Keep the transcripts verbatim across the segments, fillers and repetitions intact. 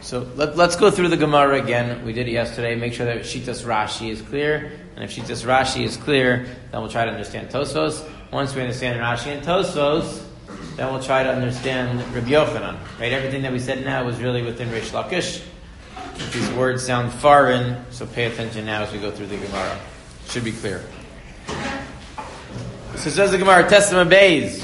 So let, let's go through the Gemara again. We did it yesterday. Make sure that Shitas Rashi is clear. And if Shitas Rashi is clear, then we'll try to understand Tosfos. Once we understand Rashi and Tosfos, then we'll try to understand Rabbi Yochanan. Right? Everything that we said now was really within Reish Lakish. If these words sound foreign, so pay attention now as we go through the Gemara. It should be clear. So it says the Gemara, Testament Beis.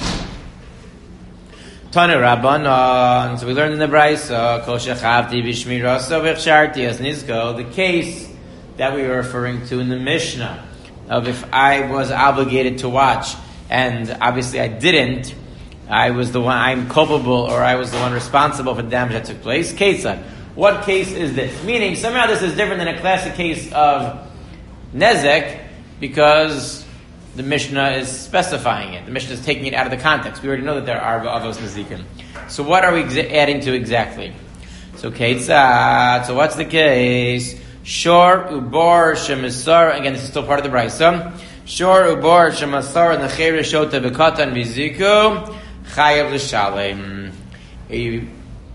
Tanu Rabbanon. So we learned in the Brisa, Kol Shechavti B'Shmira Sovich Sharti as Nizko, the case that we were referring to in the Mishnah of if I was obligated to watch and obviously I didn't, I was the one, I'm culpable or I was the one responsible for the damage that took place. Ketzad. What case is this? Meaning somehow this is different than a classic case of Nezek because the Mishnah is specifying it. The Mishnah is taking it out of the context. We already know that there are avos nezikin. So what are we exa- adding to exactly? So Ketzad. So what's the case? Shor ubor shemisar. Again, this is still part of the Brisa. Shor ubor shemisar necher shota bekatan viziku chayav l'shalem. A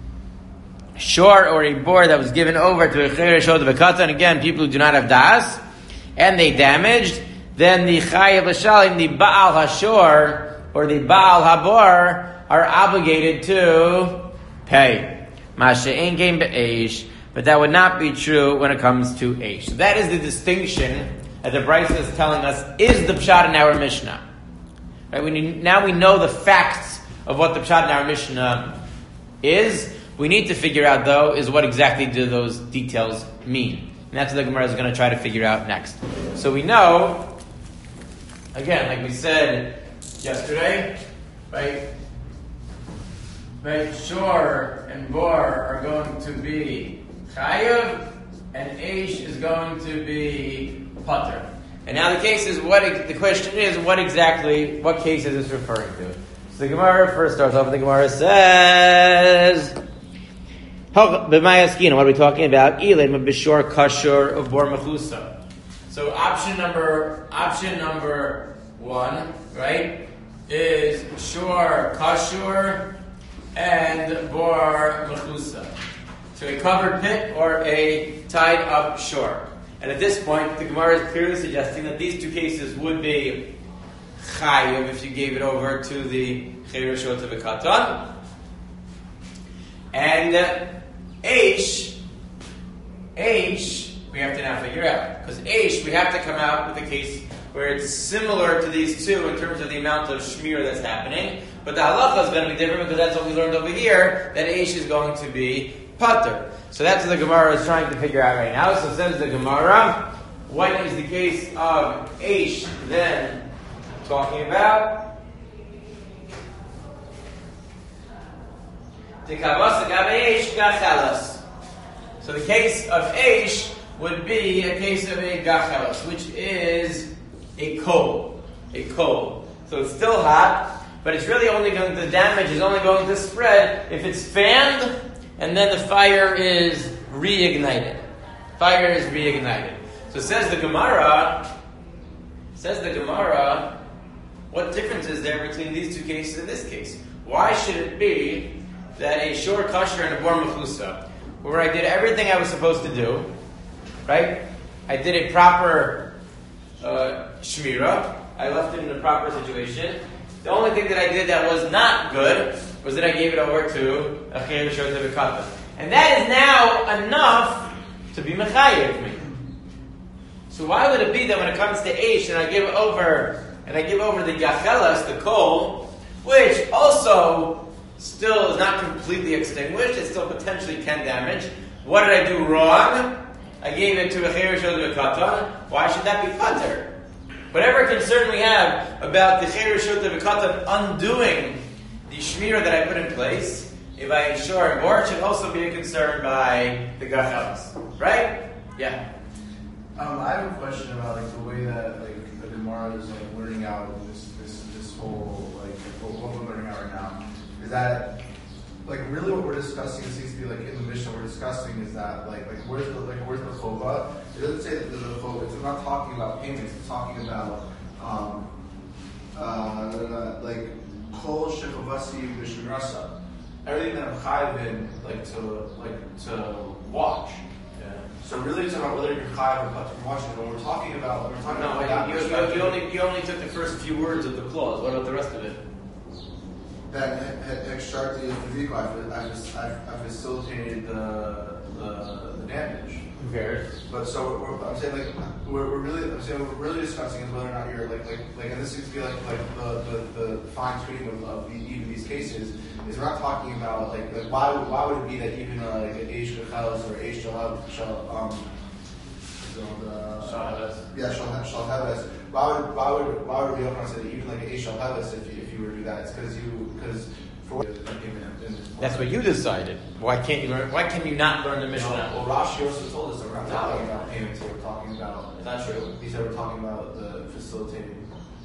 shor or a boar that was given over to a necher shota bekatan. Again, people who do not have das and they damaged. Then the Chayav L'Shalim, the Baal Hashor, or the Baal Habor, are obligated to pay. Masha'en came be'esh, but that would not be true when it comes to Eish. So that is the distinction that the Brisa is telling us is the Pshat in our Mishnah. Right? We need, now we know the facts of what the Pshat in our Mishnah is. We need to figure out, though, is what exactly do those details mean. And that's what the Gemara is going to try to figure out next. So we know, again, like we said yesterday, right? Right, Shor and Bor are going to be Chayav, and Eish is going to be Pater. And now the case is what the question is, what exactly, what case is this referring to? So the Gemara first starts off, and the Gemara says, what are we talking about? Ilin Bishor Kashur of Bor Mechusa. So option number option number one, right, is Shor Kashur and Bor Mechusa. So a covered pit or a tied up shore. And at this point, the Gemara is clearly suggesting that these two cases would be Chayiv if you gave it over to the Cheirashot of a Katan. And uh, Eish, Eish, we have to now figure out. Because Eish, we have to come out with a case where it's similar to these two in terms of the amount of shmir that's happening. But the halacha is going to be different because that's what we learned over here, that Eish is going to be pater. So that's what the Gemara is trying to figure out right now. So says the Gemara, what is the case of Eish then talking about? So the case of Eish would be a case of a gachelos, which is a coal. A coal. So it's still hot, but it's really only going to, the damage is only going to spread if it's fanned and then the fire is reignited. Fire is reignited. So says the Gemara, says the Gemara, what difference is there between these two cases and this case? Why should it be that a shor kasher and a bor mechusa, where I did everything I was supposed to do, right? I did a proper uh, shmira. I left it in a proper situation. The only thing that I did that was not good was that I gave it over to a cheir shor tevekata. And that is now enough to be mechayev me. So why would it be that when it comes to Eish and I give over and I give over the yachelas, the coal, which also still is not completely extinguished, it still potentially can damage. What did I do wrong? I gave it to a cheir shel v'katan. Why should that be pater? Whatever concern we have about the cheir shel v'katan undoing the shmira that I put in place, if I ensure and bor, it should also be a concern by the gachelas. Right? Yeah. Um, I have a question about like the way that like the Gemara is like learning out this this this whole like what we're learning out right now. Is that like really what we're discussing? It seems to be like in the Mishnah we're discussing is that like like where's the like where's the chova? It doesn't say that there's a chova. It's not talking about payments. It's talking about um uh like kol shechavasi v'shmirasa. everything that I'm chayiv in, like to like to watch. Yeah. So really, it's about whether you're chayiv or patur from watching. When we're talking about, when we're talking No, about that you, you, perspective, you only you only took the first few words of the clause. What about the rest of it? That extracted the vehicle, I've, I've, I've facilitated the, the, the damage. Who cares? But so we're, I'm saying like we're, we're really I'm saying what we're really discussing is whether or not you're like like like and this seems to be like like the, the, the fine tuning of, of the, even these cases is we're not talking about like like why would why would it be that even uh, like an Eish Kachelis or Eish Shal Shal um so the yeah Shal Shal Heves why would why would why would we open say that even like an Eish Shal Heves if you if you were to do that it's because you because for that's what you decided. Why can't you learn? Why can you not learn the Mishnah? No, well, Rashi also told us that we're not talking about payments. We're talking about. It's not true. He said we're talking about the facilitating.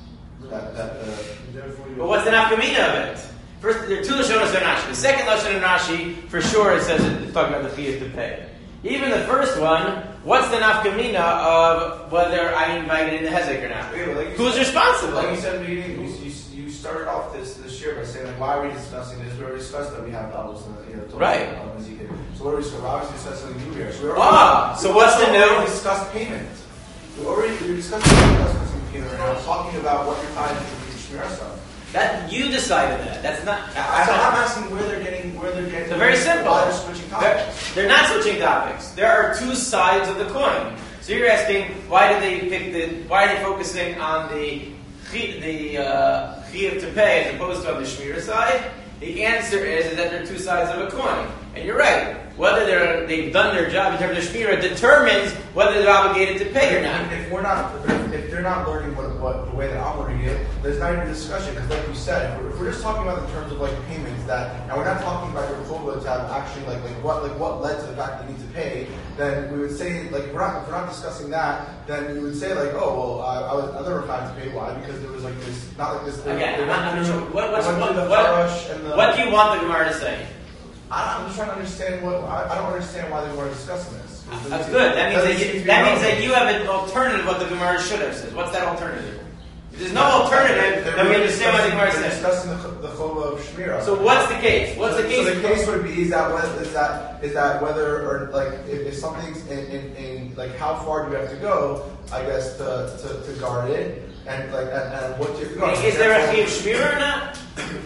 That that uh, But what's the nafkamina of it? First, there are two lashonos in Rashi. The second lashon in Rashi, for sure, it says it's talking about the fee is to pay. Even the first one, what's the nafkamina of whether I invited in the hezek or not? Yeah, like Who's said, responsible? Like you said in the beginning, you, you, you started off this this year by saying like, why are we discussing this? We already discussed that we have doubles in the you know, right. Um, so what are we discussing? We're obviously discussing something new here. So we're ah, so what's the new? We discussed payment. We already we discussed discussing payment right now. Talking about what you're tied to the shmira stuff. That you decided that. That's not. I, so I'm asking where they're getting where they're getting. So very simple. Why they're switching topics. They're, they're not switching topics. There are two sides of the coin. So you're asking why did they pick the? Why are they focusing on the the uh, chiyuv to pay as opposed to on the shmira side? The answer is, is that they're two sides of a coin, and you're right. Whether they're they've done their job in terms of shmira determines whether they're obligated to pay or not. If we're not, if they're not learning what, what the way that I'm learning it, there's not even a discussion. Because, like you said, if we're, if we're just talking about in terms of like payments, that, and we're not talking about your chobah to have actually like like what like what led to the fact that you need to pay, then we would say like if we're not if we're not discussing that, then you would say like oh well I, I was I never had to pay why because there was like this not like this. Again, they I'm not through, sure. What, what's, what, what, the what, and the, what do you want the Gemara to say? I, I'm just trying to understand what I, I don't understand why they were discussing this. That's good. That means that you, that means that you have an alternative. What the Gemara should have said. What's that alternative? If there's no alternative, then we understand what the Gemara says. Discussing the the chobah of shmira. So what's the case? What's so, the case? So the case would be is that what, is that is that whether or like if, if something's in, in, in like how far do you have to go? I guess to to, to guard it and like and, and what you have to go. Is there a chiyuv shmira or not?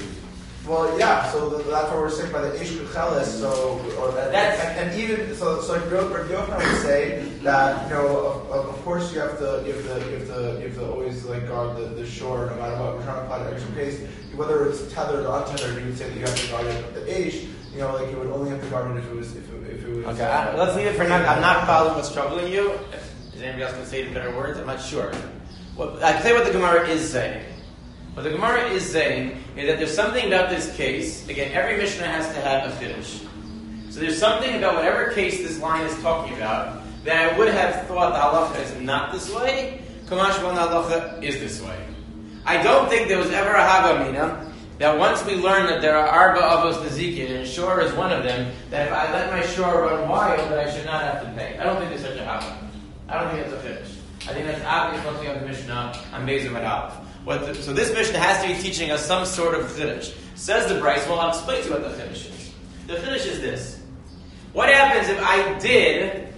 Well, yeah. So the, that's what we're saying by the Eish Kachelis. So, or that, and, and even so, so Rabbi Yochanan would say that you know, of, of course, you have to, you have to, you have to, you have to always like guard the, the shore, no matter what. We're trying to apply to every case, whether it's tethered or untethered. You would say that you have to guard it. The Eish, you know, like you would only have to guard it if it was, if it, if it was. Okay, uh, let's leave it for now. I'm not following what's troubling you. Is anybody else going to say it in better words? I'm not sure. Well, I can say what the Gemara is saying. What the Gemara is saying is that there's something about this case. Again, every Mishnah has to have a finish. So there's something about whatever case this line is talking about that I would have thought the halacha is not this way. Kamash the halacha is this way. I don't think there was ever a havamina that once we learn that there are arba avos nezikin and shore is one of them, that if I let my shore run wild, that I should not have to pay. I don't think there's such a havamina. I don't think that's a finish. I think that's obvious looking at the Mishnah on Bezer Madav. What the, so this Mishnah has to be teaching us some sort of chiddush. Says the Bryce, well, I'll explain to you what the chiddush is. The chiddush is this. What happens if I did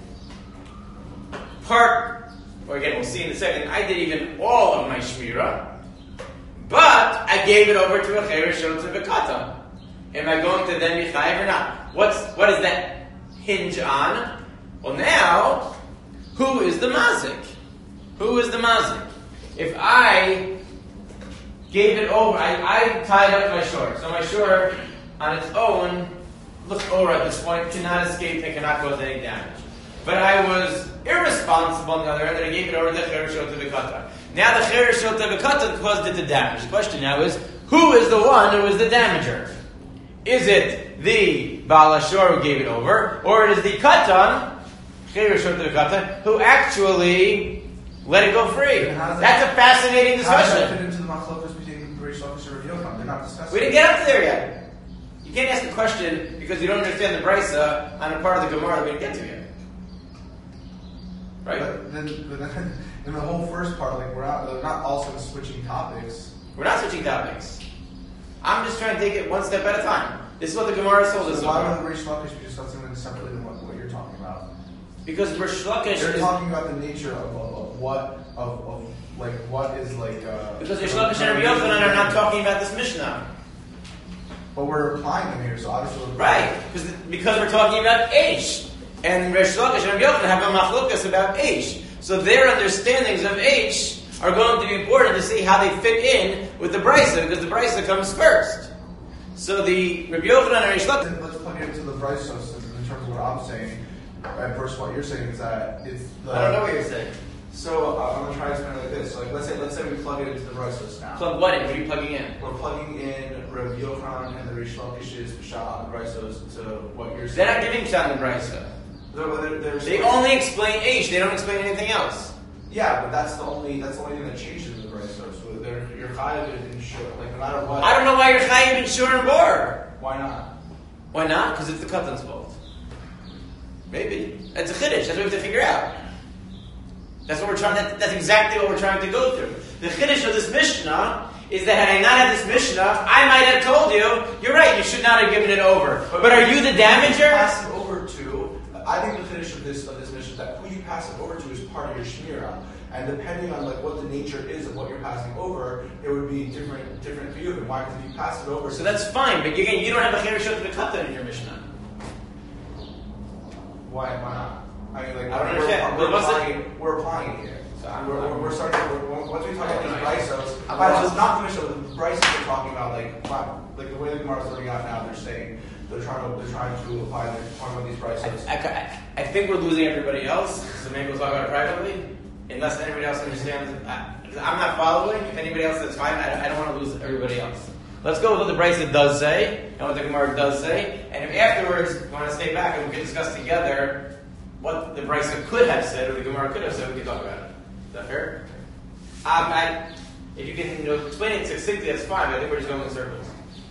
part, or again, we'll see in a second, I did even all of my shmira, but I gave it over to a cheresh or to a katan. Am I going to then be chayiv or not? What's, what does that hinge on? Well, now, who is the mazik? Who is the mazik? If I gave it over, I, I tied up my shore. So my shore, on its own, looks over at this point, cannot escape and cannot cause any damage. But I was irresponsible on the other hand, that I gave it over to the Chereshot Vikata. Now the Chereshot Vikata caused it to damage. The question now is, who is the one who is the damager? Is it the Baal HaShor who gave it over, or it is the Katan, Chereshot Vikata, who actually let it go free? That's a fascinating discussion. They're not discussing. We didn't get up to there yet. You can't ask a question because you don't understand the brisa on a part of the Gemara that we didn't get to yet. Right? But then, but then in the whole first part, like we're not, we're not also switching topics. We're not switching topics. I'm just trying to take it one step at a time. This is what the Gemara told us. So why would Rish Lakish be discussing something separately than what, what you're talking about? Because Rish Lakish They're is talking about the nature of, of, of what of, of like what is like. Uh, because Rish Lakish and Rabbi Yochanan are not talking about this Mishnah. But we're applying them here, so obviously we're right because because we're talking about Eish, and Rish Lakish and Rabbi Yochanan have a machlokas about Eish. So their understandings of Eish are going to be important to see how they fit in with the Brisa, because the Brisa comes first. So the Rabbi Yochanan and Rish Lakish. Let's plug it into the Brisa in terms of what I'm saying. And first, what you're saying is that it's. The, I don't know what you're saying. So uh, I'm gonna try to explain it like this. So, like, let's say let's say we plug it into the Brisa now. Plug what in? What are you plugging in? We're plugging in Rabbi Yochanan and the Rish Lakish's Pshat and Brisa to what you're saying. They're not giving Pshat and Brisa. They're, they're, they're they only explain Eish. They don't explain anything else. Yeah, but that's the only that's the only thing that changes in the Brisa. So they're, you're chayav in shur, like no matter what. I don't know why you're chayav in shur and bor. Why not? Why not? Because it's the Katan's fault. Maybe. That's a chiddush. That's what we have to figure out. That's what we're trying. That, that's exactly what we're trying to go through. The chiddush of this Mishnah is that had I not had this Mishnah, I might have told you, you're right, you should not have given it over. But, but are you the damager? Pass it over to. I think the chiddush of this of this Mishnah is that who you pass it over to is part of your shmirah. And depending on like what the nature is of what you're passing over, it would be different different for you. And why? Because if you pass it over, so that's fine. But again, you don't have a cheresh of the katan in your Mishnah. Why? Why not? I mean, like I don't we're, understand. We're, we're, What's applying, it? we're applying it here. So I'm, we're, we're, we're starting. We're, once we talk about these Brisos, I'm but it's not the Mishnah. The Brisos we're talking about, like like the way the Gemara is starting out now, they're saying they're trying to they're trying to apply. They're talking about these Brisos. I, I, I think we're losing everybody else. So maybe we'll talk about it privately, unless anybody else understands. I, I'm not following. If anybody else, that's fine. I, I don't want to lose everybody else. Let's go with what the Brisa does say and what the Gemara does say, and if afterwards you want to stay back and we can discuss together what the Brisa could have said or the Gemara could have said, we can talk about it. Is that fair? Um, I, if you can you know, explain it succinctly, that's fine. But I think we're just going in circles.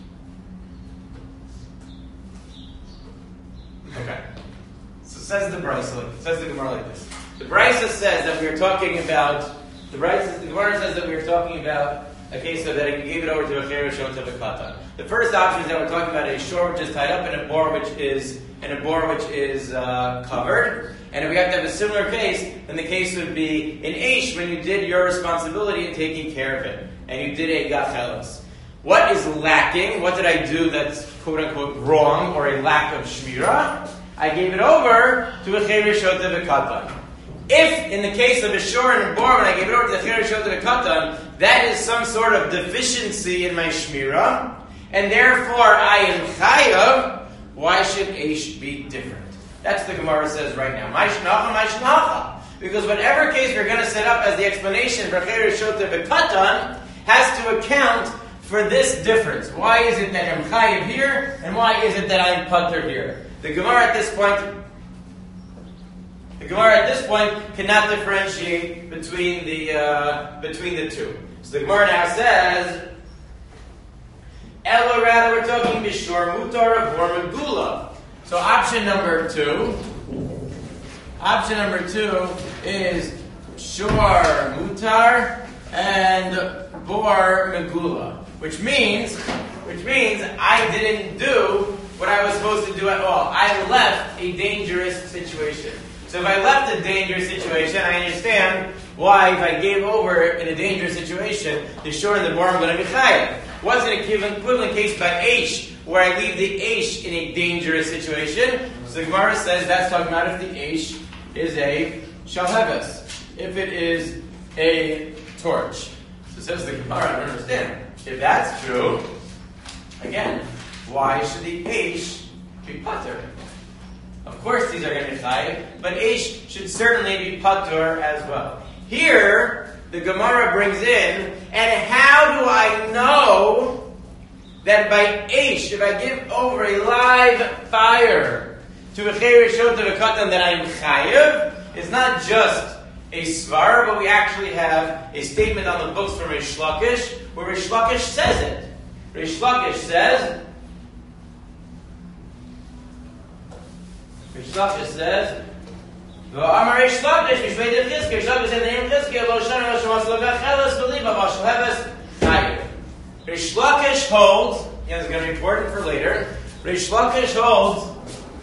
Okay. So says the Brisa, says the Gemara like this. The Brisa says that we are talking about. The Brisa, the Gemara says that we are talking about a case of that he gave it over to a cheresh to a katan. The first option is that we're talking about a shore which is tied up and a bor which is and a bor which is uh, covered. And if we have to have a similar case, then the case would be in Eish when you did your responsibility in taking care of it and you did a gachelos. What is lacking? What did I do that's quote unquote wrong or a lack of shmirah? I gave it over to a cheresh to a katan. If, in the case of a shore and a bor, when I gave it over to the cheresh to the katan, that is some sort of deficiency in my shmirah, and therefore I am chayav, why should Eish be different? That's the Gemara says right now. My shnacha, my shnacha. Because whatever case we're going to set up as the explanation for cheresh to katan has to account for this difference. Why is it that I'm chayav here, and why is it that I'm pater here? The Gemara at this point The Gemara at this point cannot differentiate between the uh, between the two. So the Gemara now says, Ella, rather we're talking Mishor Mutar or Megula. So option number two, option number two is Shor Mutar and Bor Megula, which means which means I didn't do what I was supposed to do at all. I left a dangerous situation. So if I left a dangerous situation, I understand why if I gave over in a dangerous situation, the shore and the bor are going to be chayav. What's an equivalent case by Eish, where I leave the Eish in a dangerous situation? So the Gemara says that's talking about if the Eish is a shalheves, if it is a torch. So says the Gemara, I don't understand. If that's true, again, why should the Eish be pater? Of course these are going to be chayav, but Eish should certainly be patur as well. Here, the Gemara brings in, and how do I know that by Eish, if I give over a live fire to a cheresh to a katan that I am chayav, it's not just a svar, but we actually have a statement on the books from Rish Lakish, where Rish Lakish says it. Rish Lakish says, Rish Lakish says, "V'amar Rish Lakish mishmei de Chizkiah." Rish Lakish said the name Chizkiah lo shana lo shemas lo gacheles v'liba v'shel heves chayav. Rish Lakish holds, and it's going to be important for later, Rish Lakish holds,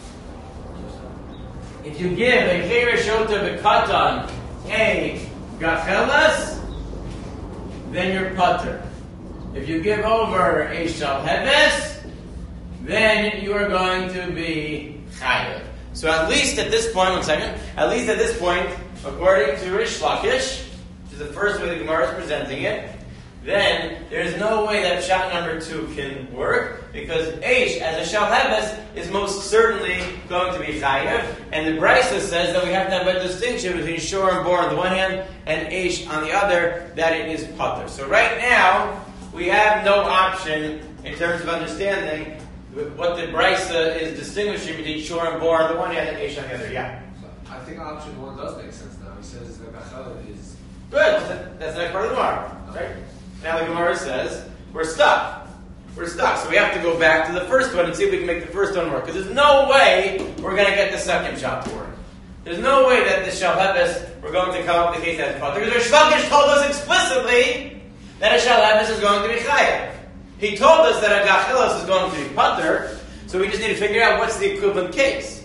if you give a Cheresh Shota B'Katan a Gachelas, then you're Pater. If you give over a Shalheves, then you are going to be Chayav. So at least at this point, one second, at least at this point, according to Rish Lakish, which is the first way the Gemara is presenting it, then there's no way that shot number two can work, because Eish, as a Shalheves, is most certainly going to be Chayav, and the Brisa says that we have to have a distinction between Shor and Bor on the one hand, and Eish on the other, that it is Pater. So right now, we have no option in terms of understanding what the Brisa is distinguishing between Shor and Bor on the one hand, and Eish on the other. Yeah? So I think option one does make sense now. He says the Gachela is... Good! That's the next part of the Gemara, right? Now the Gemara says, we're stuck. We're stuck. So we have to go back to the first one and see if we can make the first one work. Because there's no way we're going to get the second shot to work. There's no way that the Shalheves, we're going to come up with the case as Pater. Because Rish Lakish told us explicitly that a Shalheves is going to be Chayav. He told us that a Gachelas is going to be Pater. So we just need to figure out what's the equivalent case.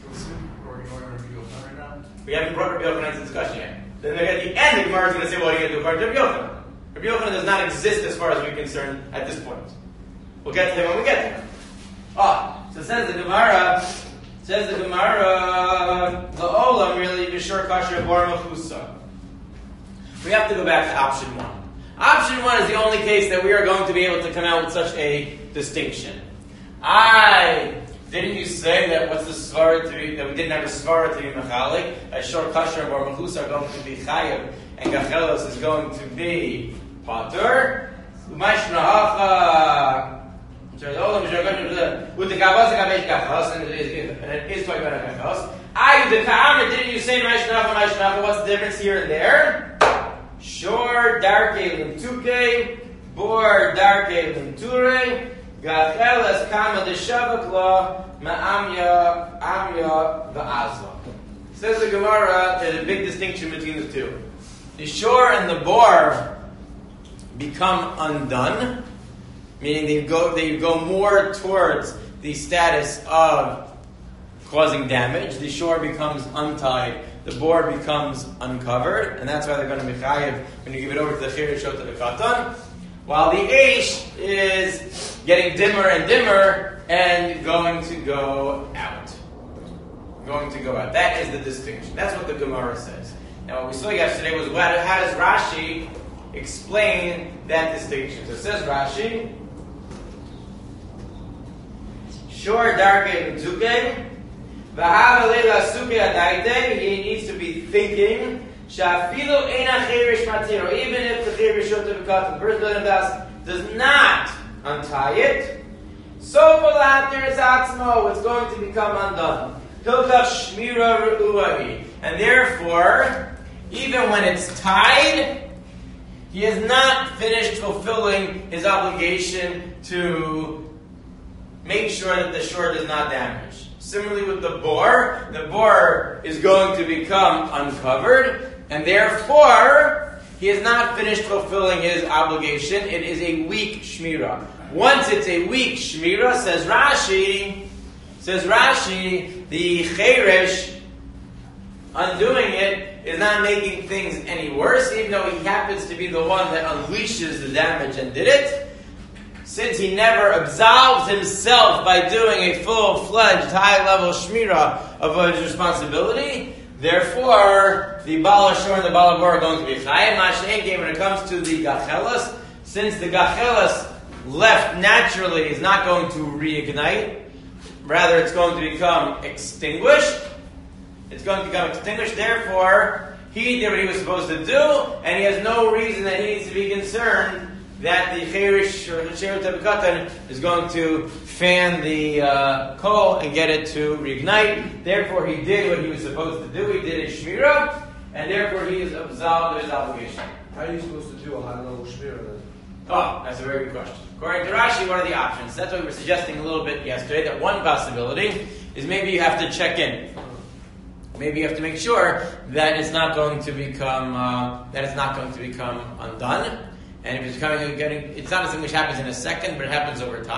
We haven't brought Rabbi Yochanan into discussion yet. Then at the end, the Gemara is going to say, well, you get to do according to Rabbi Yochanan. Rabbi Yochanan does not exist as far as we're concerned at this point. We'll get to him when we get there. Ah, so says the Gemara, says the Gemara, La'olam really B'shor Kasher Bor Mechusa. We have to go back to option one. Option one is the only case that we are going to be able to come out with such a distinction. I didn't you say that what's the svara to be, that we didn't have a svara to be mechalik? A Shor Kasher and Bor Mechusa are going to be chayav, and Gachelos is going to be Pater. Umashnahacha. With the Gavos and Gabesh Gachelos, and it is talking about Gachelos. I the Ka'amr, didn't you say Mashnahacha, Mashnahacha? What's the difference here and there? Shor Darke Limtuke, Bor Darke Limture. Gachelas kama de shavakla ma'amya amya va'azva. Says the Gemara, there's a big distinction between the two. The Shor and the Bor become undone, meaning they go they go more towards the status of causing damage. The Shor becomes untied, the Bor becomes uncovered, and that's why they're going to be chayav when you give it over to the Cheresh Shota B'Katan. While the Eish is getting dimmer and dimmer and going to go out. Going to go out. That is the distinction. That's what the Gemara says. Now what we saw yesterday was what, how does Rashi explain that distinction? So it says Rashi, Shor Darke Mzuke, V'hava Leila Suke Adaite, he needs to be thinking, Shafilu Eina Cheresh Matiro, even if the Cheresh Shota B'Katan, the first building house does not untie it, so Balater Zatzmo, it's going to become undone. Hilchach Shmira Re'uahi. And therefore, even when it's tied, he has not finished fulfilling his obligation to make sure that the shore does not damage. Similarly with the Bor, the Bor is going to become uncovered, and therefore, he has not finished fulfilling his obligation. It is a weak shmira. Once it's a weak shmira, says Rashi, says Rashi, the cheresh, undoing it, is not making things any worse, even though he happens to be the one that unleashes the damage and did it. Since he never absolves himself by doing a full-fledged, high-level shmira of his responsibility, therefore, the Baal HaShor and the Baal HaBor are going to be Chayim. Mashenke, when it comes to the Gachelas, since the Gachelas left naturally is not going to reignite, rather it's going to become extinguished. It's going to become extinguished, therefore, he did what he was supposed to do, and he has no reason that he needs to be concerned that the Cheresh or Shota B'Katan is going to fan the uh, coal and get it to reignite. Therefore, he did what he was supposed to do. He did a shmira, and therefore he is absolved of his obligation. How are you supposed to do a high-level shmira then? Oh, that's a very good question. According to Rashi, what are the options? That's what we were suggesting a little bit yesterday, that one possibility is maybe you have to check in. Maybe you have to make sure that it's not going to become uh, that it's not going to become undone. And if it's coming, getting, it's not something which happens in a second, but it happens over time.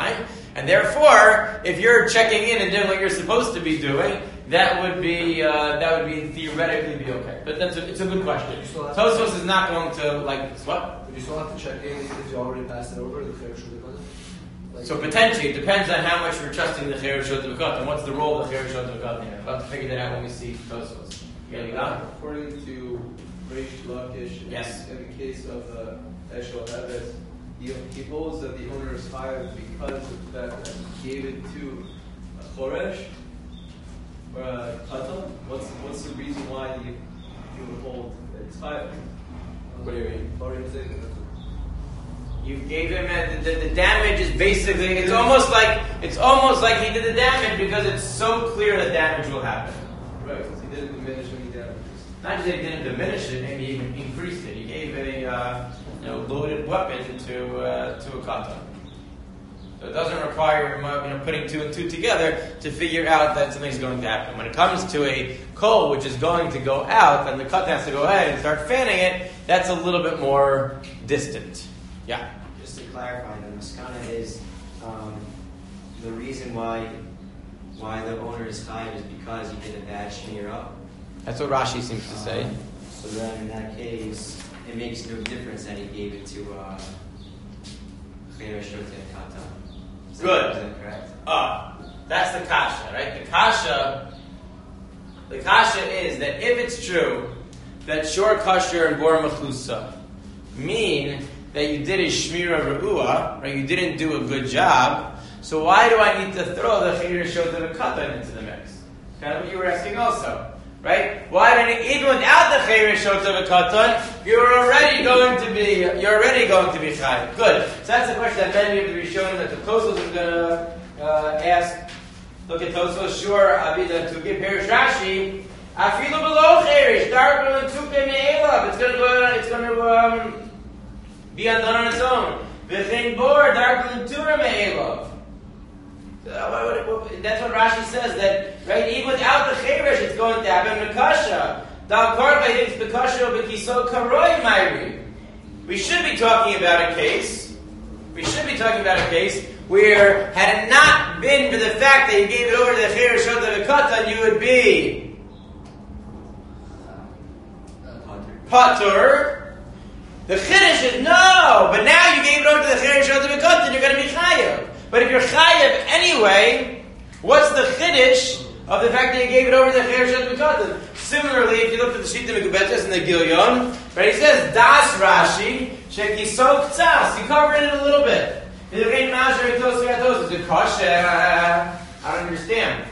And therefore, if you're checking in and doing what you're supposed to be doing, that would be uh, that would be theoretically be okay. But that's a, it's a good question. Tosfos is not going to like what? Would you still have to check in if you already passed it over the Cheresh like, So potentially, it depends on how much we're trusting the Cheresh V'Katan and what's the role of the Cheresh V'Katan here. We'll have to figure that out when we see Tosfos. Yeah, according to Reish Lakish, yes. in the case of uh, Eshel Heves, he, he holds that the owner is fired because of the fact that he gave it to a Choresh or a Katan. What's what's the reason why you you would hold that it's fired? What do you mean? Sorry, I'm saying that. You gave him a, the, the damage is basically it's almost like it's almost like he did the damage because it's so clear that damage will happen. Right, because he didn't diminish any damages. Not just that he didn't diminish it, maybe even increased it. He gave a uh, you know loaded weapon to uh, to a katan. So it doesn't require you know putting two and two together to figure out that something's going to happen. When it comes to a coal which is going to go out, and the katan has to go ahead and start fanning it, that's a little bit more distant. Yeah. Just to clarify, the maskana is um, the reason why why the owner is chayav is because he did a bad shmirah. That's what Rashi seems to say. Um, so then, in that case, it makes no difference that he gave it to uh, Cheresh Shotei Katan. Is that- Good. Is that correct? Ah, that's the kasha, right? The kasha, the kasha is that if it's true that shor kasher and bor mechusa mean that you did a shmira re'ua, right? You didn't do a good job. So why do I need to throw the cheresh shotei katan into the mix? Kind of what you were asking also, right? Why did it, even without the cheresh shotei katan, you're already going to be you're already going to be chayav. Good. So that's the question that many of you be showing that the Tosfos is going to uh, ask. Look at Tosfos. Sure, Abida to give Perish Rashi. Afilu below cheresh, dark going to me'elav. It's going to go. It's going to. Um, be undone on its own. V'chein bor darkly tura me'elav. That's what Rashi says. That right, even without the cheresh, it's going to happen. Mekasha. Dal karba thinks mekasha b'kiso karoi mayri. We should be talking about a case. We should be talking about a case where, had it not been for the fact that you gave it over to the cheresh shotei v'katan, you would be patur. The chiddush is no, but now you gave it over to the cheresh shotei v'katan, you're going to be chayav. But if you're chayav anyway, what's the chiddush of the fact that you gave it over to the cheresh shotei v'katan? Similarly, if you look at the Shita Mekubetes and the Gilyon, right, he says Das Rashi shekisok tzas. You covered it a little bit. Is it kosher? I don't understand.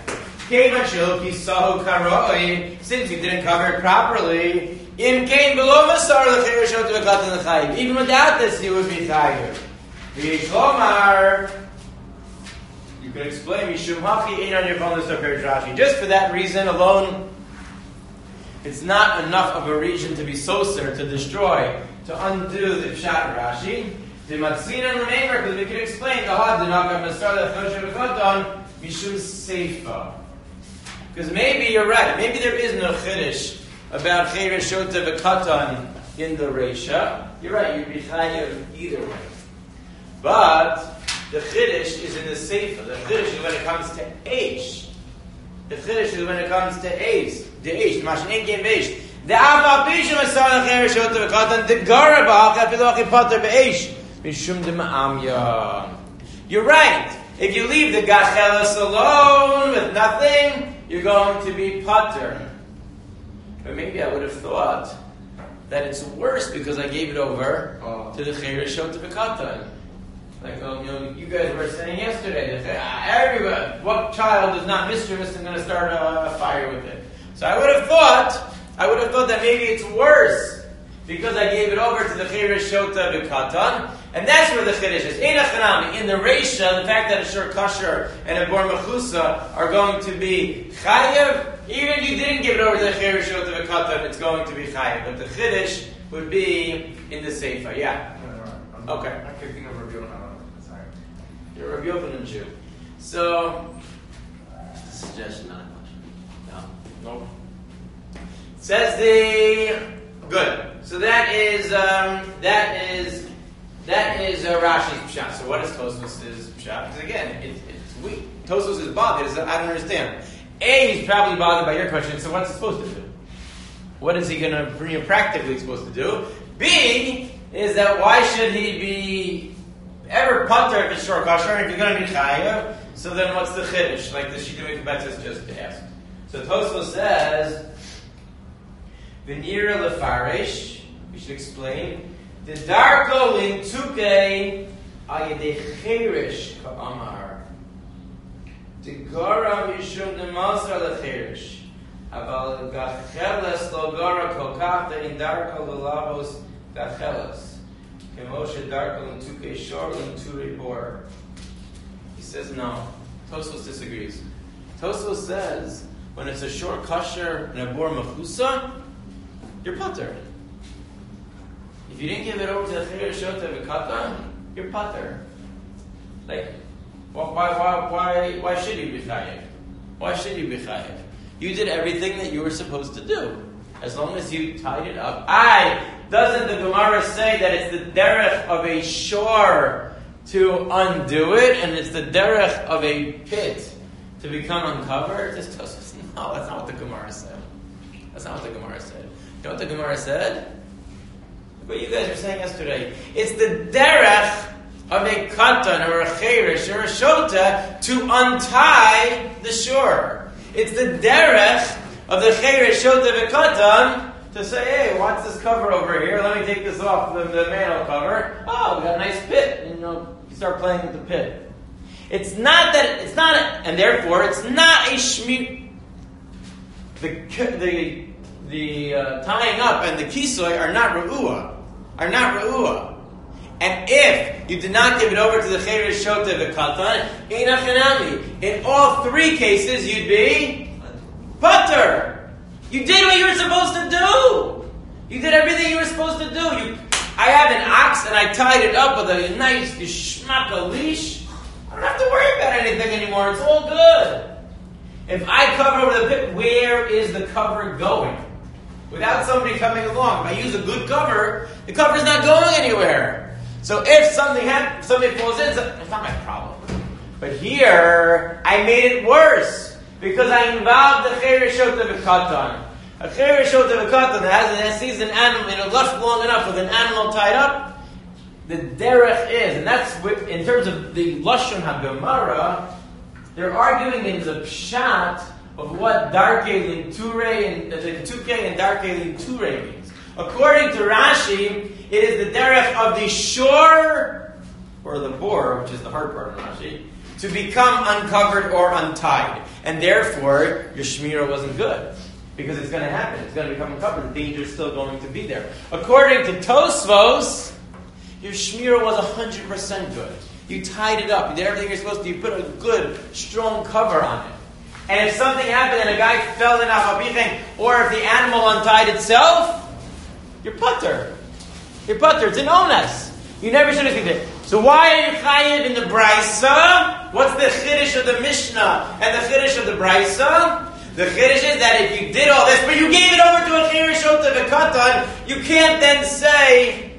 Since you didn't cover it properly. Im kain below masar lecheresh shotei v'katan l'chayiv. Even without this, you would be chayiv. V'yishlomar. You could explain Mishum hachi ein on your phone list of Rashi. Just for that reason alone, it's not enough of a reason to be soser, to destroy, to undo the pshat Rashi. The matzina and remember, because we could explain the had denaka masar lecheresh v'katan Mishum seifa. Because maybe you're right. Maybe there is no chiddush about cheresh shotei v'katan in the Reisha. You're right, you'd be chayav either way. But the chiddush is in the Seifa. The chiddush is when it comes to Eish. The chiddush is when it comes to Eish. The Eish. Mashin ein kein Eish. The Afal Pishim Asar cheresh shotei v'katan the Garabah Chafilu Achi Pater be'Eish Mishum de Ma'amya. You're right. If you leave the Gachelas alone with nothing, you're going to be Pater. But maybe I would have thought that it's worse because I gave it over oh. to the cheresh shotei v'katan. Like um, you know, you guys were saying yesterday that ah, everybody, what child is not mischievous and going to start a, a fire with it? So I would have thought, I would have thought that maybe it's worse because I gave it over to the cheresh shotei v'katan, and that's where the chiddush is. In the Reisha, the fact that a shor kasher and a bor mechusa are going to be chayav. Even if you didn't give it over to the cheresh shotei v'katan, it's going to be chayav. But the chiddush would be in the seifa. Yeah. No, no, Okay. I can't think of Rabbi Yochanan. Sorry. You're a Rabbi Yochanan Jew. So, Suggestion, not a question. No. nope. Says the good. So that is um, that is That is uh, Rashi's pshat. So what is Tosfos' pshat? Because again, it, it's weak. Tosfos is bothered. I don't understand. A, he's probably bothered by your question. So what's he supposed to do? What is he going to bring you practically supposed to do? B is that why should he be ever putter if it's short kosher? And if you're going to be chayav, so then what's the chiddush? Like the Shittimei Betzis just asked. So Tosfos says, V'nira lefarish. We should explain. The darko lintuke ayedei cherish ka'amar. The gara mishum demasar lecherish. Aval gacheles lo gara kokach in darko lelavos gacheles. Kemoshe darko lintuke shor linture bor. He says no. Tosfos disagrees. Tosfos says when it's a short kosher and a bor machusa, you're putter. If you didn't give it over to the Chayir Shota V'Kata, you're putter. Like, why, why, why, why should you be chayiv? Why should you be chayiv? You did everything that you were supposed to do, as long as you tied it up. I doesn't the Gemara say that it's the derech of a shore to undo it, and it's the derech of a pit to become uncovered? Just no, that's not what the Gemara said. That's not what the Gemara said. You know what the Gemara said? What you guys were saying yesterday. It's the derech of a katan or a cherish or a shota to untie the shore. It's the derech of the cherish shota v'katan to say, hey, what's this cover over here? Let me take this off the, the mantle cover. Oh, we got a nice pit. And, you know, you start playing with the pit. It's not that, it's not, a, and therefore it's not a shmi. The, the, the uh, tying up and the kisoy are not re'uah. Are not re'uah. And if you did not give it over to the cherish shota v'katan, einachanami. In all three cases, you'd be putter. You did what you were supposed to do. You did everything you were supposed to do. You, I have an ox and I tied it up with a nice shmaka leash. I don't have to worry about anything anymore. It's all good. If I cover over the pit, where is the cover going? Without somebody coming along. If I use a good cover, the cover's not going anywhere. So if something happens, something falls in, it's not my problem. But here, I made it worse. Because I involved the cherish shota v'katan. A cherish shota v'katan that has that sees an animal, and it left long enough with an animal tied up, the derech is, and that's what, in terms of the Lashon HaGemara, they're arguing in the pshat of what darke linture and the ketuke and darke linture means. According to Rashi, it is the derech of the shore, or the bor, which is the hard part of Rashi, to become uncovered or untied. And therefore, your shmira wasn't good. Because it's going to happen. It's going to become uncovered. The danger is still going to be there. According to Tosfos, your shmira was one hundred percent good. You tied it up. You did everything you're supposed to. You put a good, strong cover on it. And if something happened and a guy fell in Achabichen, or if the animal untied itself, you're putter. You're putter. It's an onus. You never should have seen it. So why are you chayiv in the Brisa? What's the chiddush of the Mishnah and the chiddush of the Brisa? The chiddush is that if you did all this, but you gave it over to a cherish shota v'katan, you can't then say,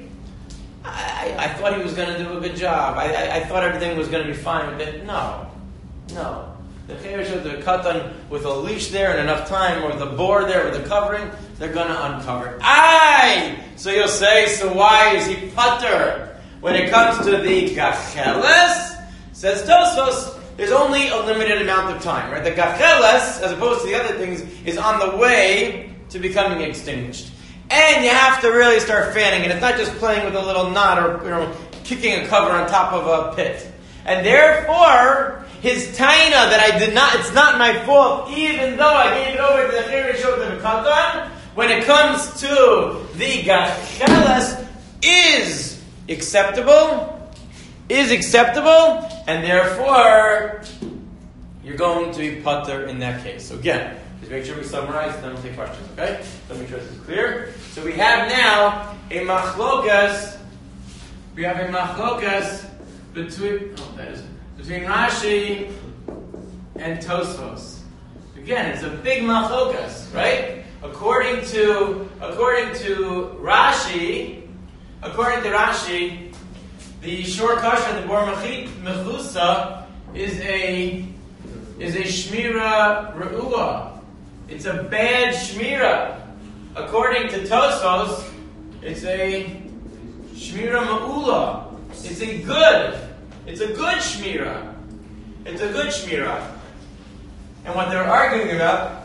I, I thought he was going to do a good job. I, I, I thought everything was going to be fine with it. No. No. The cherish shota v'katan with a leash there and enough time, or the board there with the covering, they're going to uncover. Aye! So you'll say, so why is he putter? When it comes to the gacheles, says Tosfos, there's only a limited amount of time, right? The gacheles, as opposed to the other things, is on the way to becoming extinguished. And you have to really start fanning it. It's not just playing with a little knot or, you know, kicking a cover on top of a pit. And therefore, his taina that I did not, it's not my fault, even though I gave it over to the cherish shota v'katan, when it comes to the gacheles, is acceptable, is acceptable, and therefore you're going to be putter in that case. So again, just make sure we summarize, and then we'll take questions. Okay? So make sure this is clear. So we have now a machlokas. We have a machlokas between oh, that is between Rashi and Tosfos. Again, it's a big machlokas, right? According to according to Rashi. According to Rashi, The short kasha, the bor mechusa, is a is a shmira re'ua. It's a bad shmira. According to Tosfos, it's a shmira ma'ula. It's a good. It's a good shmira. It's a good shmira. And what they're arguing about.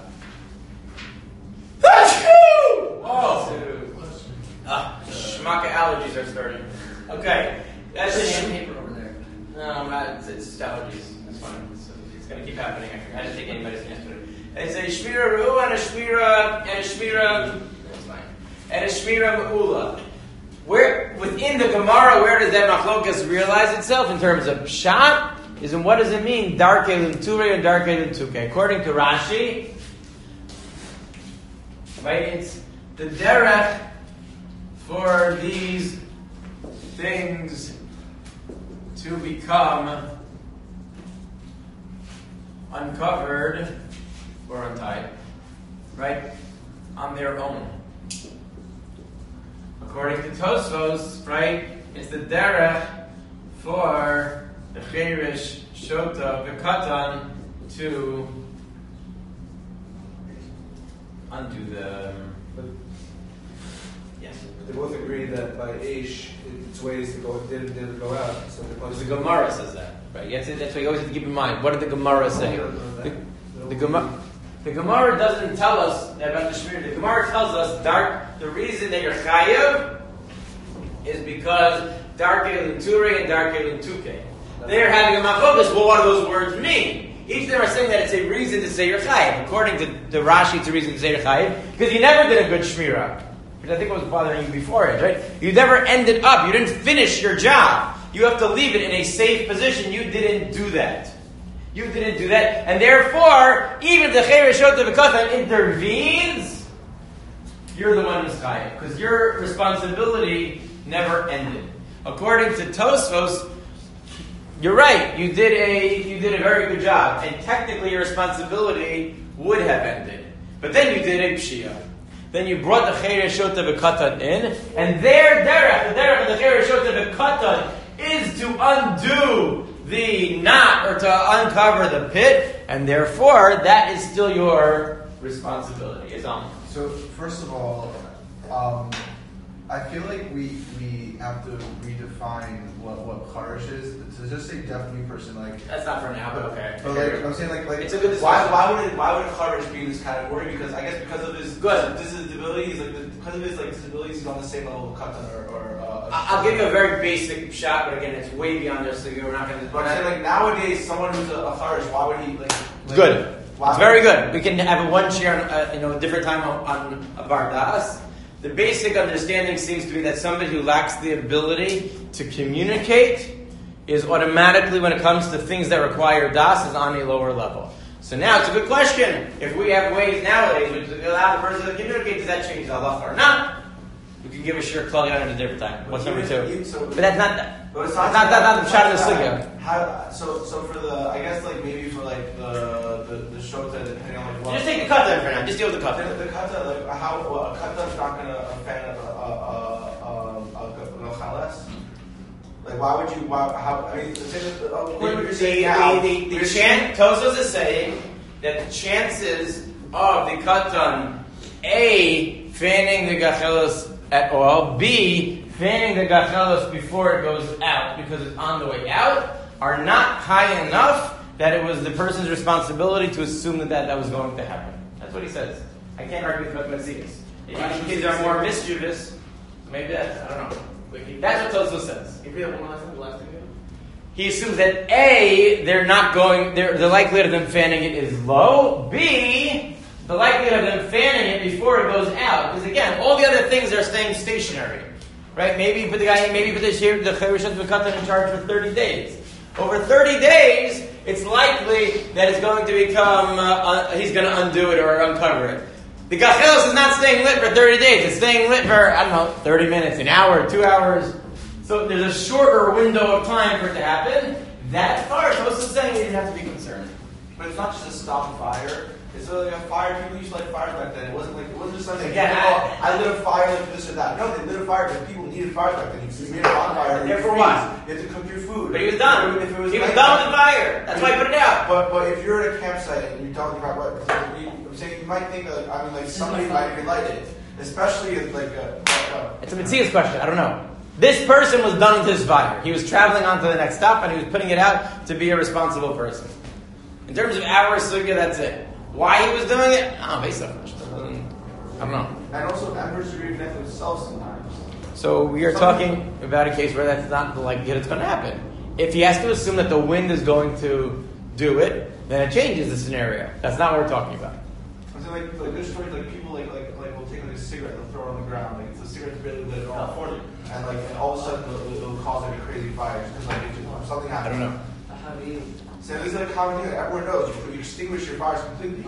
Oh, ah, shmaka allergies are starting. Okay, that's There's a paper over there. no, not, it's, it's allergies. It's fine. It's, it's going to keep happening. I didn't take any medicine yesterday. It's a shmira ru'u and a shmira and a shmira. That's fine. And a shmira ma'ula. Where within the Gemara, where does that machlokas realize itself in terms of pshat? Is in what does it mean? Darke l'ture and darke l'tuke. According to Rashi, right? It's the derech for these things to become uncovered or untied, right? On their own. According to Tosfos, right? It's the derech for the Cherish Shota V'Katan to undo the. Yes. They both agree that by Aish, it's ways to go, didn't, didn't go out. So The Gemara says that, right? Yes, that's what you always have to keep in mind. What did the Gemara say? The, the Gemara. The Gemara doesn't tell us about the Shmir. The Gemara tells us dark. The reason that you're chayav is because darke l'ture and darke l'tuke. They're having a machlokas. Well, what do those words mean? Each of them are saying that it's a reason to say you're chayiv. According to the Rashi, it's a reason to say you're chayiv because you never did a good shmira. Which I think was bothering you before it, right? You never ended up. You didn't finish your job. You have to leave it in a safe position. You didn't do that. You didn't do that, and therefore, even if the Cherish Shota V'Katan intervenes, you're the one who's chayiv because your responsibility never ended. According to Tosfos, you're right. You did a you did a very good job, and technically your responsibility would have ended. But then you did a pshia. Then you brought the Cherish Shota V'Katan in, and their derech, the derech of the Cherish Shota V'Katan, is to undo the knot or to uncover the pit, and therefore that is still your responsibility. It's on. So first of all, um, I feel like we we have to redefine what what charish is. To just say deaf-mute person, like That's not for now, but okay. but like I'm saying, like like It's a good Why, discussion. why would it, why would a charish be in this category? Because I guess because of his Good. disabilities, like the, because of his like disabilities, he's on the same level of katan or. or uh, I- I'll give you a very basic shot, but again, it's way beyond this, so we're not going to. But I'm saying, like nowadays, someone who's a, a charish, why would he like? like Good. Why It's very good. We can have a one share, on, uh, you know, a different time on, on a Bardas. The basic understanding seems to be that somebody who lacks the ability to communicate is automatically, when it comes to things that require das, is on a lower level. So now it's a good question. If we have ways nowadays which allow the person to communicate, does that change the halacha or not? We can give a shir klal at a different time. What's number two? You- so- But that's not that. But it's Not not not not the shot of the sugya. How, so so for the I guess like maybe for like the the, the shota depending on like what. Just take the katan for now. Just deal with the The, katan. the kata like how well, a kata's not gonna offend a a a a, a, a chalas. Like why would you why how I mean the thing is, uh, what The, you're the, saying now, the, the, you're the chan- Tosfos is saying that the chances of the katan A fanning the gachelos at all, B fanning the gachelos before it goes out because it's on the way out, are not high enough that it was the person's responsibility to assume that that, that was going to happen. That's what he says. I can't argue with Matthias. If your kids are more mischievous, maybe that's, I don't know. That's what Tosfos says. Can you read that one last time? The last thing again? He assumes that A, they're not going, they're, the likelihood of them fanning it is low. B, the likelihood of them fanning it before it goes out. Because again, all the other things are staying stationary. Right? Maybe you put the guy, maybe you put the shir, the Cherish Shota V'Katan in charge for thirty days. Over thirty days, it's likely that it's going to become, uh, uh, he's going to undo it or uncover it. The gachelos is not staying lit for thirty days. It's staying lit for, I don't know, thirty minutes, an hour, two hours. So there's a shorter window of time for it to happen. That far, Tosfos is saying you didn't have to be concerned. But it's not just a stop fire. It's like a fire. People used to light fires back then. It wasn't like it wasn't wasn't just something. Again, oh, I lit a fire like this or that. No, they lit a fire because people needed fires back then. You made a bonfire. There for what? You have to cook your food. But he was done. If it was he was night done time- with the fire. That's why I put it out. But but if you're at a campsite and you're talking about what I'm saying, you might think that I mean like somebody might relight it, especially if like a. Like a It's a Metzias question. I don't know. This person was done with his fire. He was traveling on to the next stop and he was putting it out to be a responsible person. In terms of our sugya, that's it. Why he was doing it? Oh, based on I don't know. and also members agree with themselves sometimes. So we are talking about a case where that's not the likelihood it's going to happen. If he has to assume that the wind is going to do it, then it changes the scenario. That's not what we're talking about. I'm saying like like there's stories like people like like like will take like a cigarette and throw it on the ground like the cigarette's barely lit at all. California. And like and all of a sudden it'll, it'll cause like a crazy fire because like it just, something I happens. don't know. How do you? So these are the common things that everyone knows. You, you extinguish your fires completely.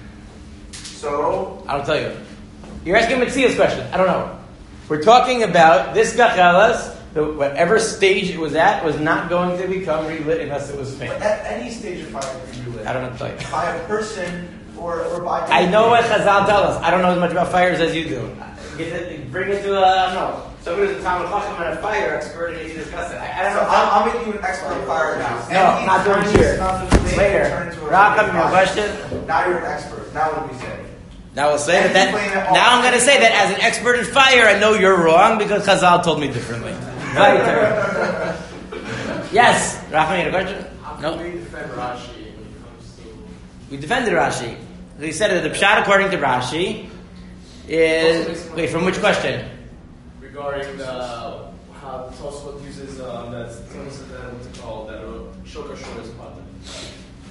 So I'll tell you. You're asking Metzias question. I don't know. We're talking about this gachelas, the whatever stage it was at, was not going to become relit unless it was but finished. at any stage of fire can be lit. I don't know what to tell you. By a person or, or by I know what Chazal tell us. I don't know as much about fires as you do. Get it, bring it to a, I don't know. Somebody who's a Talmud Chacham and a fire expert and you discuss it. I, I don't So know. I'll, I'll make you an expert on fire now. No, Any not doing tiny here. amount of thing Later. turn into a Racham, fire. your question? Now you're an expert. Now what do we say? Now we'll say And that, you claim that it all. now I'm going to say that as an expert in fire, I know you're wrong because Chazal told me differently. Weiter. Yes, Racham, you had a question? How No. can we defend Rashi when it comes to? We defended Rashi. He said that the pshat according to Rashi is wait from which question? Regarding the, how Tosfot uses um, that Tosfot that what's it called that Shokar Shor is part of.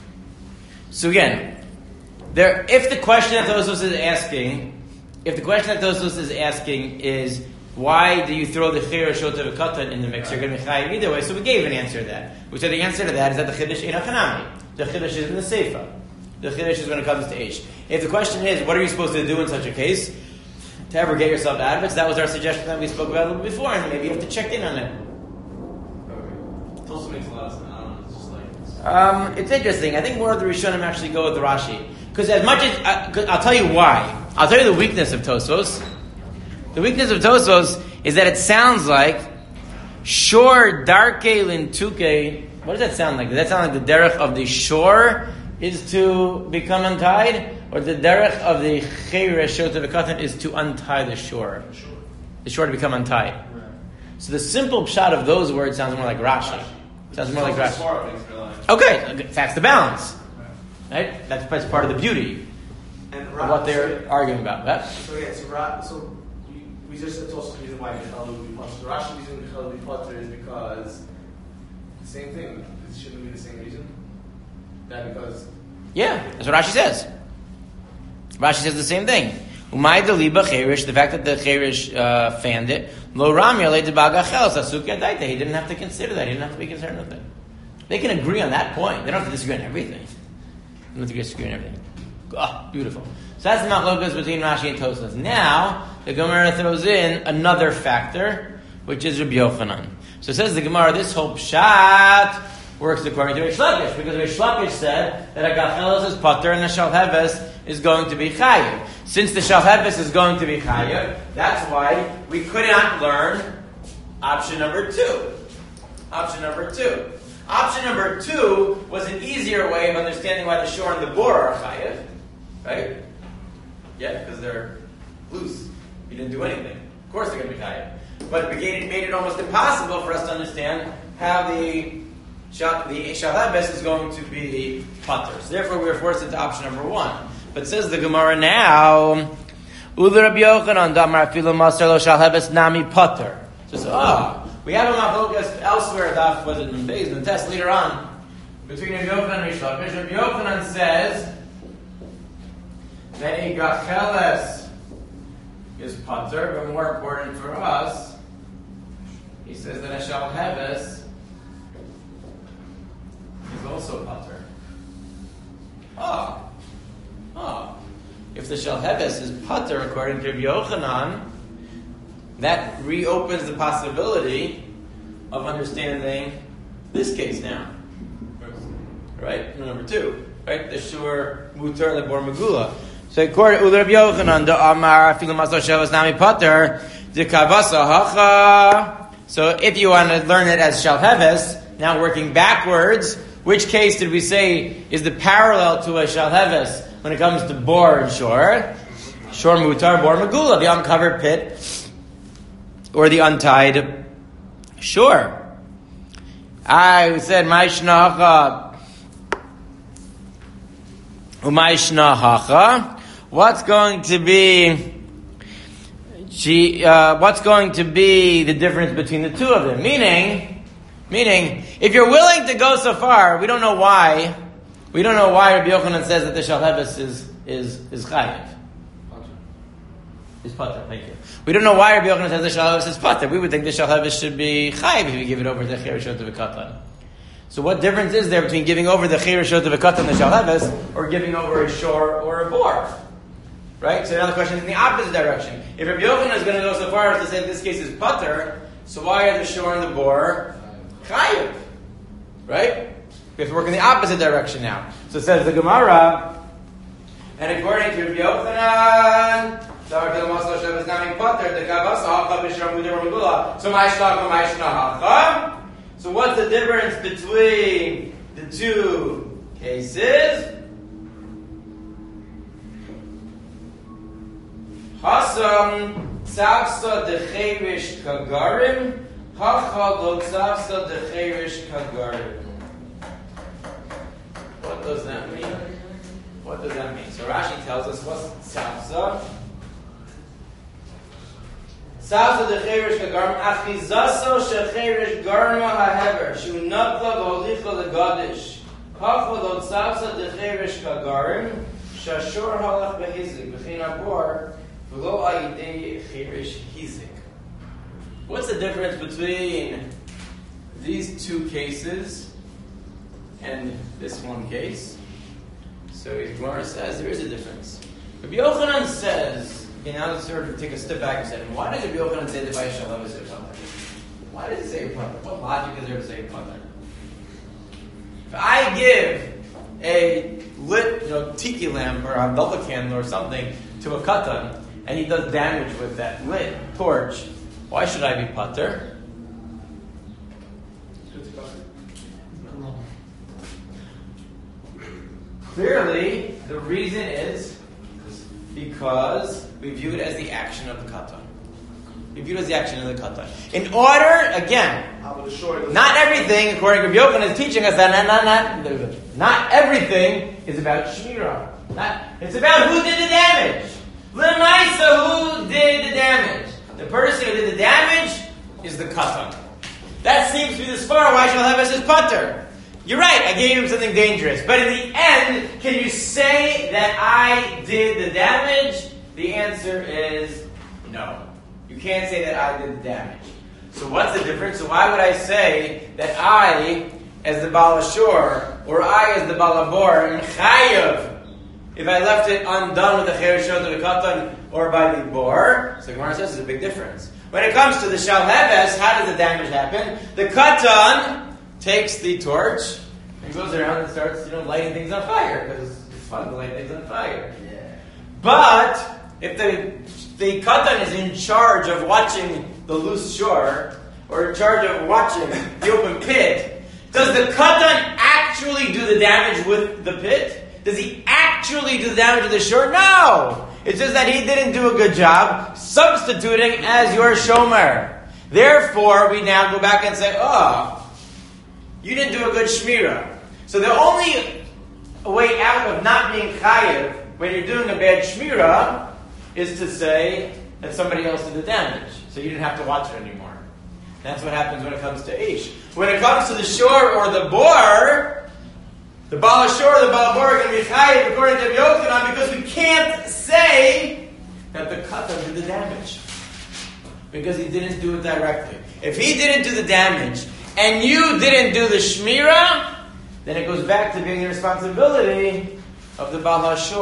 So again, there. If the question that Tosfos is asking, if the question that Tosfos is asking is why do you throw the chir shota v'katan in the mix? You're going to be chayiv either way. So we gave an answer to that. We said the answer to that is that the chiddush ain't a chanami. The chiddush is in the seifa. The chiddush is when it comes to ish. If the question is what are you supposed to do in such a case to ever get yourself out of it, so that was our suggestion that we spoke about a little before, and maybe you have to check in on it. Okay. It also makes a lot of sense. I don't know. It's just like. Um, it's interesting. I think more of the Rishonim actually go with the Rashi. Because as much as, uh, 'cause I'll tell you why. I'll tell you the weakness of Tosfos. The weakness of Tosfos is that it sounds like, shor darke lintuke. What does that sound like? Does that sound like the derech of the shore is to become untied? Or the derech of the cheresh shota v'katan is to untie the shore? The shore to become untied. So the simple pshat of those words sounds more like Rashi. Sounds more like Rashi. Smart makes me like. Okay, that's the balance. Right? That's, that's part of the beauty And of what they're arguing about. That? So yeah, so Ra, so we, we just said Tosfot reason why Michal would be potter. So Rashi reason Michal would be potter is because the same thing. It shouldn't be the same reason. That because Yeah, that's what Rashi says. Rashi says the same thing. Umay deliba cherish, the fact that the cherish uh, fanned it, lo ram yalei de bagachel sasuk yadaita. He didn't have to consider that. He didn't have to be concerned with it. They can agree on that point. They don't have to disagree on everything. They don't have to disagree on everything. Oh, beautiful. So that's the machlokas between Rashi and Tosfos. Now the Gemara throws in another factor, which is Rabbi Yochanan. So it says the Gemara, this whole pshat works according to Reish Lakish, because Reish Lakish said that a gachelos is potter and a shalheves is going to be chayiv. Since the shalheves is going to be chayiv, that's why we could not learn option number two. Option number two. Option number two was an easier way of understanding why the shore and the bore are chayiv, right? Yeah, because they're loose. You didn't do anything. Of course they're going to be chayiv. But it made, it made it almost impossible for us to understand how the shal- the shalhabes is going to be pater. So therefore, we were forced into option number one. But says the Gemara now, Ula Rabbi Yochanan damar afilu maser lo shalhabes nami pater. So, so ah, we have a machlokas elsewhere. Daf was it in Beis, in the test later on between Rabbi Yochanan and Reish Lakish. Rabbi Yochanan says that a gacheles is pater, but more important for us, he says that a shalheves is also pater. Ah, ah. If the shalheves is pater according to Rabbi Yochanan, that reopens the possibility of understanding this case now. Right? Number two. Right? The shur mutar lebor megula. So according to Rabbi Yochanan, the Amar Afilu Masal Shavas Nami Pater, the Kavasa Hacha. So if you want to learn it as Shalheves, now working backwards, which case did we say is the parallel to a Shalheves when it comes to bor and shor? Shor mutar, bor megula, the uncovered pit or the untied shore. I said, Maishna Hacha. Umaishna Hacha. What's going to be she, uh, what's going to be the difference between the two of them? Meaning, meaning, if you're willing to go so far, we don't know why, we don't know why Rabbi Yochanan says that the Shalheves is, is, is Chayiv. Is Pater, thank you. We don't know why Rabbi Yochanan says the Shalheves is Pater. We would think the Shalheves should be Chayiv if you give it over to the Chirishot of a Katan. So what difference is there between giving over the Chirishot of a Katan and the Shalheves or giving over a shor or a bor? Right? So now the question is in the opposite direction. If Rabbi Yochanan is going to go so far as to say this case is Pater, so why are the shor and the bor Chayiv? Right? We have to work in the opposite direction now. So it says the Gemara, and according to Rabbi Yochanan, so So what's the difference between the two cases? Hasam tzavsa decherish kagarim, hacha lo tzavsa decherish kagarim. What does that mean? What does that mean? So Rashi tells us what's tzavsa. Tzavsa decherish kagarim, achizaso shecherish garma hahever, shu natla v'olicha legadish, hacha lo tzavsa decherish kagarim, shashor halach behizik, b'chin abor, what's the difference between these two cases and this one case? So Gemara says there is a difference. Rabbi Yochanan says, okay, now let's sort of take a step back and say, why does Rabbi Yochanan say the Vayishalom is a Pater? Why does he say a Pater? What logic is there to say a Pater? If I give a lit, you know, tiki lamp or a double candle or something to a katan, and he does damage with that lit torch, why should I be pater? Clearly, the reason is because we view it as the action of the katan. We view it as the action of the katan. In order, again, not everything, according to Rabbi Yochanan, is teaching us that not, not, not, not everything is about shmirah. Not, it's about who did the damage. L'maisa, who did the damage? The person who did the damage is the katan. That seems to be the spar. Why shall have us as pater? You're right, I gave him something dangerous. But in the end, can you say that I did the damage? The answer is no. You can't say that I did the damage. So what's the difference? So why would I say that I, as the Baal Ashur, or I, as the Baal Abor, am chayav if I left it undone with the Cherishot of the Katan or by the Bor? So Gemara says there's a big difference. When it comes to the Shalheves, how does the damage happen? The Katan takes the torch and goes around and starts, you know, lighting things on fire, because it's fun to light things on fire. Yeah. But if the the Katan is in charge of watching the loose shore, or in charge of watching the open pit, does the Katan actually do the damage with the pit? Does he actually do the damage to the shore? No! It's just that he didn't do a good job substituting as your shomer. Therefore, we now go back and say, oh, you didn't do a good shmirah. So the only way out of not being chayiv when you're doing a bad shmirah is to say that somebody else did the damage. So you didn't have to watch it anymore. That's what happens when it comes to Ish. When it comes to the shore or the bor, the Baal Ashur or the Baal Bor are going to be chayiv according to Yochanan, because we can't say that the Katan did the damage, because he didn't do it directly. If he didn't do the damage and you didn't do the shmirah, then it goes back to being the responsibility of the Baal Ashur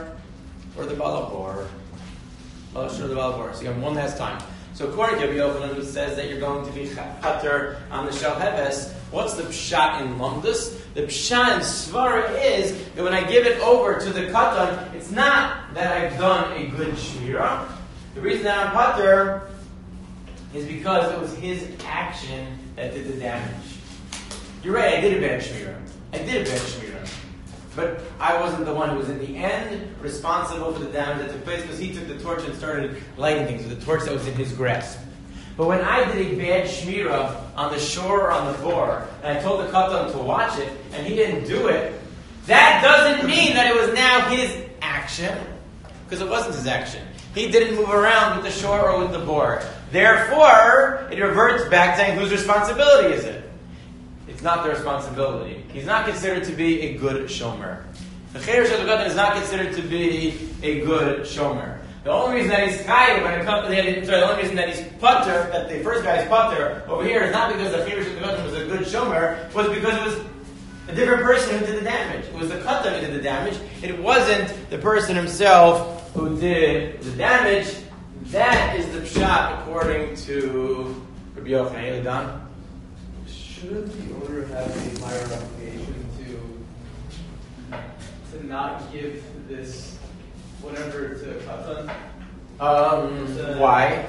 or the Baal Bor. Baal Ashur or the Baal Bor. So you have one last time. So according to Rabbi Yochanan, who says that you're going to be pater on the Shalheves, what's the pshat in Lumdus? The pshat in Svara is that when I give it over to the Katan, it's not that I've done a good shmira. The reason that I'm patur is because it was his action that did the damage. You're right, I did a bad shmira. I did a bad shmira. But I wasn't the one who was in the end responsible for the damage that took place, because he took the torch and started lighting things with the torch that was in his grasp. But when I did a bad shmira on the shore or on the bore, and I told the katan to watch it, and he didn't do it, that doesn't mean that it was now his action, because it wasn't his action. He didn't move around with the shore or with the bore. Therefore, it reverts back saying, whose responsibility is it? It's not their responsibility. He's not considered to be a good shomer. The Cheresh of the Katan is not considered to be a good shomer. The only reason that he's chayiv when it comes to the, sorry, the only reason that he's patur, that the first guy is patur over here, is not because the Cheresh of the Katan was a good shomer, was because it was a different person who did the damage. It was the Katan who did the damage. It wasn't the person himself who did the damage. That is the pshat according to Rabbi Yochanan. Elidan. Shouldn't the owner have a higher obligation to to not give this whatever to Katan? Um, So- why?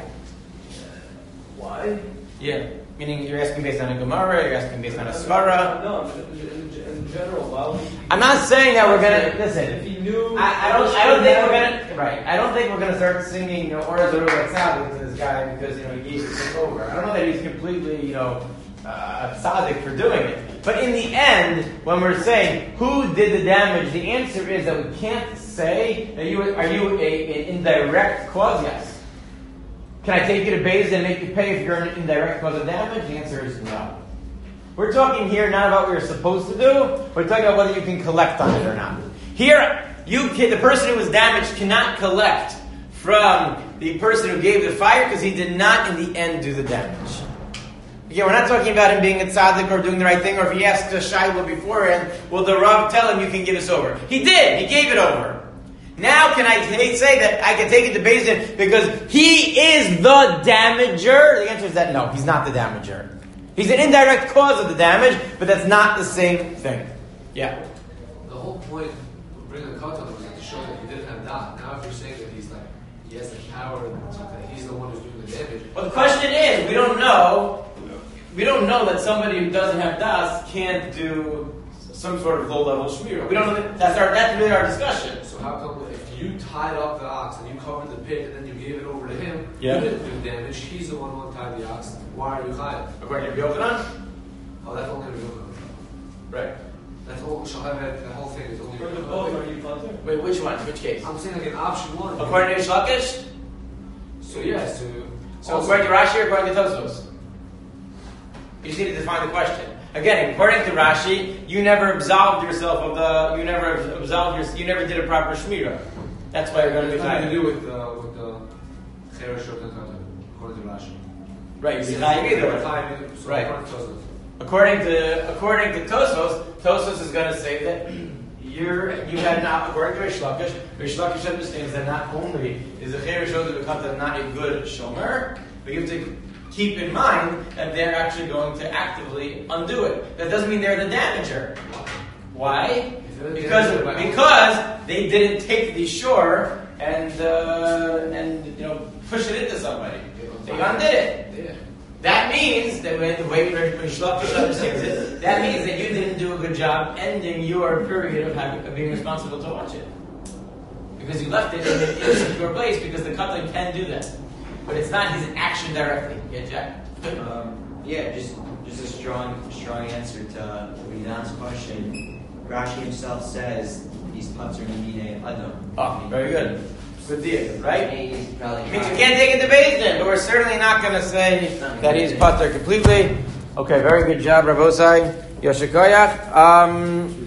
Why? Yeah. Meaning you're asking based on a Gemara, you're asking based on a Svara. No, in, in, in general, why would he? I'm not saying that we're gonna If listen. he knew, I, I don't. I don't think we're gonna. Right. I don't think we're gonna start singing, you know, Or Zerubbabel Tzaddik to this guy because you know he gave it over. I don't know that he's completely, you know, uh, tzaddik for doing it. But in the end, when we're saying who did the damage, the answer is that we can't say that you are you a, an indirect cause. Yes. Can I take you to Beis and make you pay if you're an indirect cause of damage? The answer is no. We're talking here not about what you're supposed to do. We're talking about whether you can collect on it or not. Here, you can, the person who was damaged cannot collect from the person who gave the fire because he did not, in the end, do the damage. Again, we're not talking about him being a tzaddik or doing the right thing, or if he asked a shayla beforehand, will the Rav tell him you can give this over? He did. He gave it over. Now can I t- say that I can take it to Beis Din because he is the damager? The answer is that no, he's not the damager. He's an indirect cause of the damage, but that's not the same thing. Yeah. The whole point of bringing the katan was to show that he didn't have that. Now if you're saying that he's like, he has the power, that he's the one who's doing the damage. Well, the question is, we don't know, we don't know that somebody who doesn't have das can't do some sort of low-level shmira. We don't know that, that's our, that's really our discussion. So how come if you tied up the ox and you covered the pit and then you gave it over to him, Yeah. you didn't do the damage, he's the one who untied the ox, why are you chayav? According to Yochanan? Oh, that's only real. Right. That's all, Shahavet, the whole thing is only For the both, are you patur? Wait, which one? Which case? I'm saying like in option one. According to Ish Lakish? So yes, so, So also- according to Rashi or according to Tosfos? You just need to define the question. Again, according to Rashi, you never absolved yourself of the. You never absolved your. You never did a proper shmira. That's why you're going to be It's nothing to chayav. do with uh, with the cheresh of the katan, according to Rashi. Right, you're It's chayav either way. chayav, so Right. according to Tosfos. According to according to Tosfos, Tosfos is going to say that you're you had not. According to Rish Lakish, Rish Lakish understands that not only is the cheresh of the katan not a good shomer, but you have to keep in mind that they're actually going to actively undo it. That doesn't mean they're the damager. Why? Because because they didn't take the shore and uh, and you know push it into somebody. They undid it. Yeah. That means that when the way Rish Lakish understands it, that means that you didn't do a good job ending your period of having of being responsible to watch it. Because you left it in a secure place because the katan can do that. But it's not his action directly. Yeah, Jack? Um, yeah, just just a strong strong answer to Ridan's question. Rashi himself says he's patur minei adam. Oh, very good. Good deal, right? He's probably It means you can't take it to Beis Din, but we're certainly not going to say that he's patur completely. Okay, very good job, Rabosai. Yoshikoyach. Um,